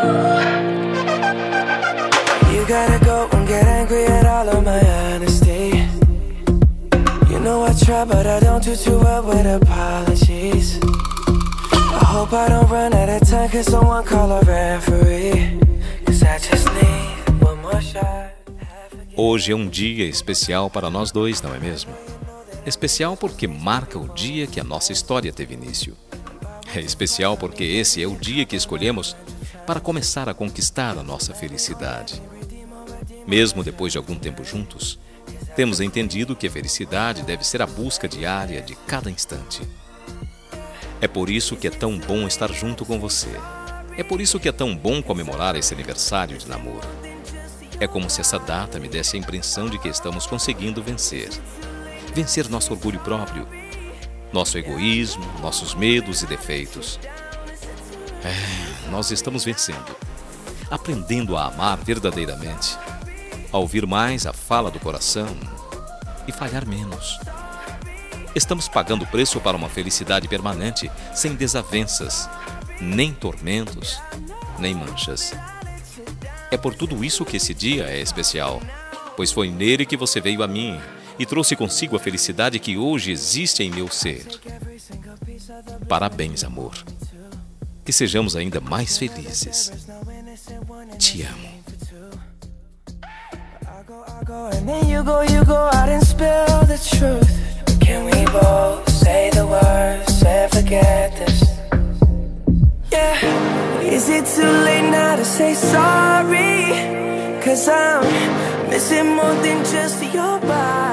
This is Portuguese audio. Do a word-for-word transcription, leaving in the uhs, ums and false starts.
You gotta go and get angry at all of my honesty. You know I try, but I don't do too well with apologies. I hope I don't run out of time, cause someone call a referee. Cause I just need one more shot. Hoje é um dia especial para nós dois, não é mesmo? Especial porque marca o dia que a nossa história teve início. É especial porque esse é o dia que escolhemos para começar a conquistar a nossa felicidade. Mesmo depois de algum tempo juntos, temos entendido que a felicidade deve ser a busca diária de cada instante. É por isso que é tão bom estar junto com você. É por isso que é tão bom comemorar esse aniversário de namoro. É como se essa data me desse a impressão de que estamos conseguindo vencer. Vencer nosso orgulho próprio, nosso egoísmo, nossos medos e defeitos. É, nós estamos vencendo, aprendendo a amar verdadeiramente, a ouvir mais a fala do coração e falhar menos. Estamos pagando o preço para uma felicidade permanente, sem desavenças, nem tormentos, nem manchas. É por tudo isso que esse dia é especial, pois foi nele que você veio a mim e trouxe consigo a felicidade que hoje existe em meu ser. Parabéns, amor. Que sejamos ainda mais felizes. Te amo. And then you go, you go out and spill the truth. Can we both say the words and forget this? Yeah. Is it too late now to say sorry? Cause I'm missing more than just your body.